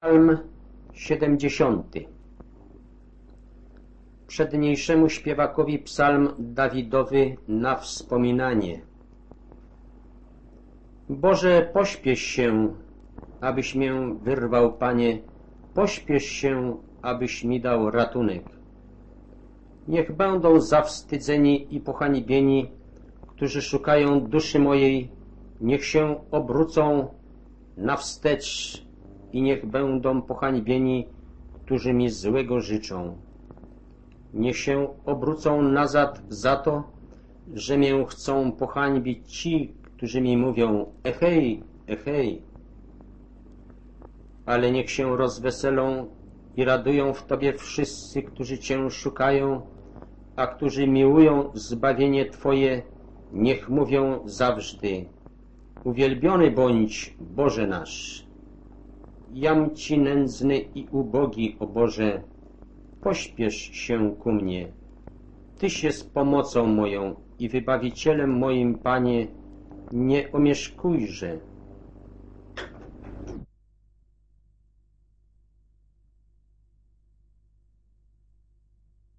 Psalm 70. Przedniejszemu śpiewakowi psalm Dawidowy na wspominanie. Boże, pośpiesz się, abyś mię wyrwał, Panie, pośpiesz się, abyś mi dał ratunek. Niech będą zawstydzeni i pohańbieni, którzy szukają duszy mojej, niech się obrócą na wstecz i niech będą pohańbieni, którzy mi złego życzą. Niech się obrócą nazad za to, że mię chcą pohańbić ci, którzy mi mówią: Echej, echej. Ale niech się rozweselą i radują w Tobie wszyscy, którzy Cię szukają, a którzy miłują zbawienie Twoje, niech mówią zawsze: Uwielbiony bądź, Boże nasz. Jam Ci nędzny i ubogi, o Boże, pośpiesz się ku mnie. Tyś jest pomocą moją i wybawicielem moim, Panie, nie omieszkujże.